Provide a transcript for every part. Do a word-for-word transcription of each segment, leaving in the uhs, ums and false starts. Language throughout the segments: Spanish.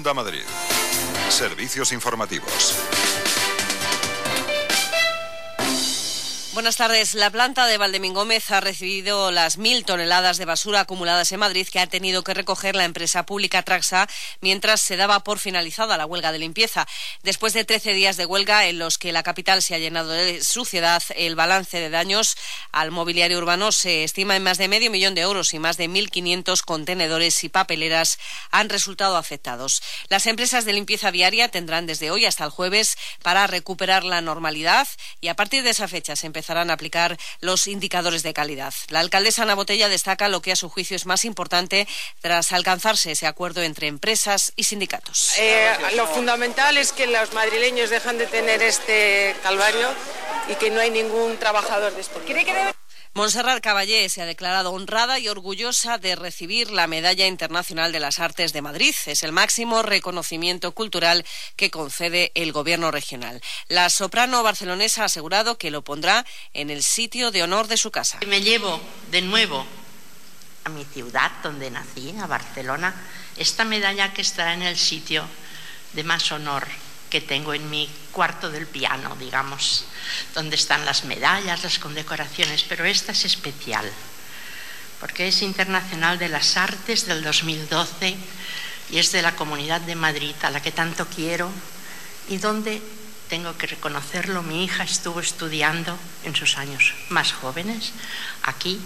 Onda Madrid. Servicios informativos. Buenas tardes. La planta de Valdemingómez ha recibido las mil toneladas de basura acumuladas en Madrid que ha tenido que recoger la empresa pública Traxa mientras se daba por finalizada la huelga de limpieza. Después de trece días de huelga en los que la capital se ha llenado de suciedad, el balance de daños al mobiliario urbano se estima en más de medio millón de euros y más de mil quinientos contenedores y papeleras han resultado afectados. Las empresas de limpieza viaria tendrán desde hoy hasta el jueves para recuperar la normalidad y a partir de esa fecha se empezará a aplicar los indicadores de calidad. La alcaldesa Ana Botella destaca lo que a su juicio es más importante tras alcanzarse ese acuerdo entre empresas y sindicatos. Eh, lo fundamental es que los madrileños dejan de tener este calvario y que no hay ningún trabajador despedido. Montserrat Caballé se ha declarado honrada y orgullosa de recibir la Medalla Internacional de las Artes de Madrid. Es el máximo reconocimiento cultural que concede el Gobierno regional. La soprano barcelonesa ha asegurado que lo pondrá en el sitio de honor de su casa. Me llevo de nuevo a mi ciudad donde nací, a Barcelona, esta medalla que estará en el sitio de más honor que tengo en mi cuarto del piano, digamos, donde están las medallas, las condecoraciones, pero esta es especial, porque es Internacional de las Artes del dos mil doce y es de la Comunidad de Madrid, a la que tanto quiero, y donde, tengo que reconocerlo, mi hija estuvo estudiando en sus años más jóvenes, aquí,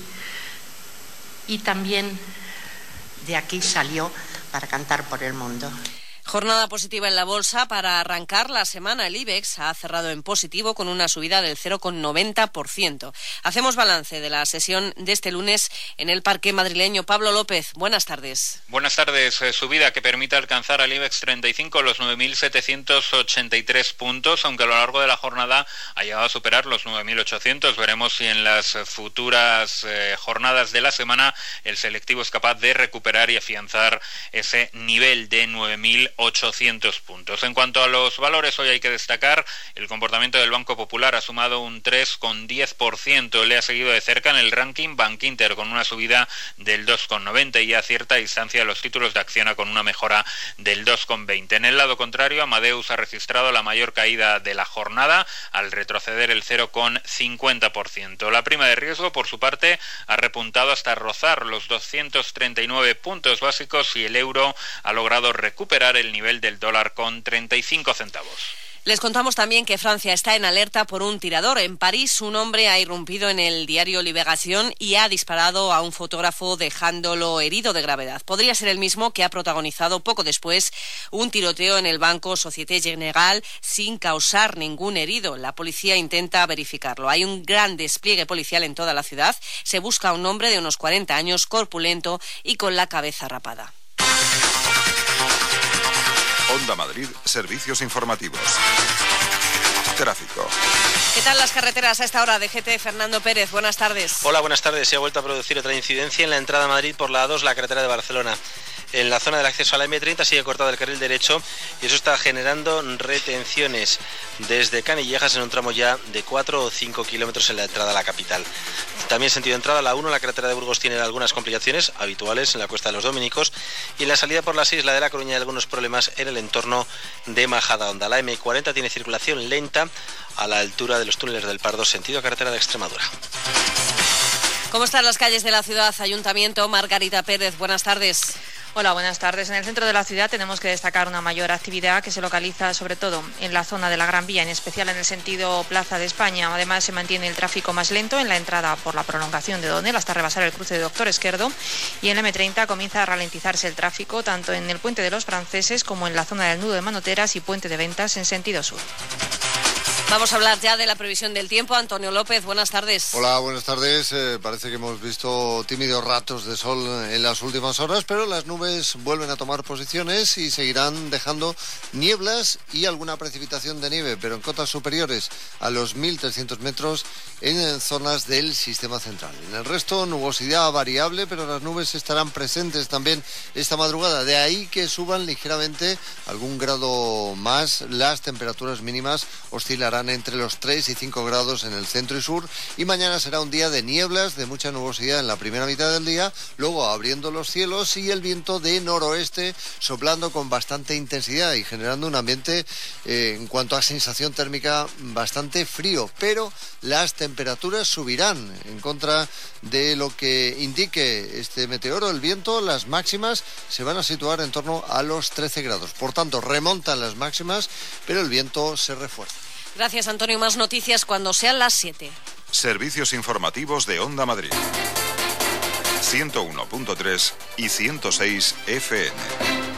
y también de aquí salió para cantar por el mundo. Jornada positiva en la bolsa para arrancar la semana. El IBEX ha cerrado en positivo con una subida del cero coma noventa por ciento. Hacemos balance de la sesión de este lunes en el parque madrileño. Pablo López, buenas tardes. Buenas tardes. Eh, subida que permite alcanzar al IBEX treinta y cinco los nueve mil setecientos ochenta y tres puntos, aunque a lo largo de la jornada ha llegado a superar los nueve mil ochocientos. Veremos si en las futuras eh, jornadas de la semana el selectivo es capaz de recuperar y afianzar ese nivel de nueve mil ochocientos puntos. En cuanto a los valores, hoy hay que destacar el comportamiento del Banco Popular. Ha sumado un tres coma diez por ciento. Le ha seguido de cerca en el ranking Bankinter con una subida del dos coma noventa y a cierta distancia los títulos de Acciona con una mejora del dos coma veinte. En el lado contrario, Amadeus ha registrado la mayor caída de la jornada al retroceder el cero coma cincuenta por ciento. La prima de riesgo, por su parte, ha repuntado hasta rozar los doscientos treinta y nueve puntos básicos y el euro ha logrado recuperar el nivel del dólar con treinta y cinco centavos. Les contamos también que Francia está en alerta por un tirador. En París, un hombre ha irrumpido en el diario Libération y ha disparado a un fotógrafo dejándolo herido de gravedad. Podría ser el mismo que ha protagonizado poco después un tiroteo en el banco Société Générale sin causar ningún herido. La policía intenta verificarlo. Hay un gran despliegue policial en toda la ciudad. Se busca a un hombre de unos cuarenta años, corpulento y con la cabeza rapada. Onda Madrid, servicios informativos. Tráfico. ¿Qué tal las carreteras a esta hora? D G T, Fernando Pérez, buenas tardes. Hola, buenas tardes. Se ha vuelto a producir otra incidencia en la entrada a Madrid por la A dos, la carretera de Barcelona. En la zona del acceso a la eme treinta sigue cortado el carril derecho y eso está generando retenciones desde Canillejas en un tramo ya de cuatro o cinco kilómetros en la entrada a la capital. También sentido de entrada, la uno, la carretera de Burgos tiene algunas complicaciones habituales en la Cuesta de los Dominicos y en la salida por la seis, la de La Coruña, hay algunos problemas en el entorno de Majadahonda. La eme cuarenta tiene circulación lenta a la altura de los túneles del Pardo, sentido carretera de Extremadura. ¿Cómo están las calles de la ciudad? Ayuntamiento, Margarita Pérez, buenas tardes. Hola, buenas tardes. En el centro de la ciudad tenemos que destacar una mayor actividad que se localiza sobre todo en la zona de la Gran Vía, en especial en el sentido Plaza de España. Además, se mantiene el tráfico más lento en la entrada por la prolongación de Donel hasta rebasar el cruce de Doctor Esquerdo, y en la eme treinta comienza a ralentizarse el tráfico tanto en el Puente de los Franceses como en la zona del Nudo de Manoteras y Puente de Ventas en sentido sur. Vamos a hablar ya de la previsión del tiempo. Antonio López, buenas tardes. Hola, buenas tardes. Eh, parece que hemos visto tímidos ratos de sol en las últimas horas, pero las nubes vuelven a tomar posiciones y seguirán dejando nieblas y alguna precipitación de nieve, pero en cotas superiores a los mil trescientos metros en zonas del sistema central. En el resto, nubosidad variable, pero las nubes estarán presentes también esta madrugada. De ahí que suban ligeramente algún grado más. Las temperaturas mínimas oscilarán estarán entre los tres y cinco grados en el centro y sur, y mañana será un día de nieblas, de mucha nubosidad en la primera mitad del día, luego abriendo los cielos y el viento de noroeste soplando con bastante intensidad y generando un ambiente eh, en cuanto a sensación térmica bastante frío, pero las temperaturas subirán en contra de lo que indique este meteoro, el viento. Las máximas se van a situar en torno a los trece grados, por tanto remontan las máximas, pero el viento se refuerza. Gracias, Antonio. Más noticias cuando sean las siete. Servicios informativos de Onda Madrid. ciento uno punto tres y ciento seis F M.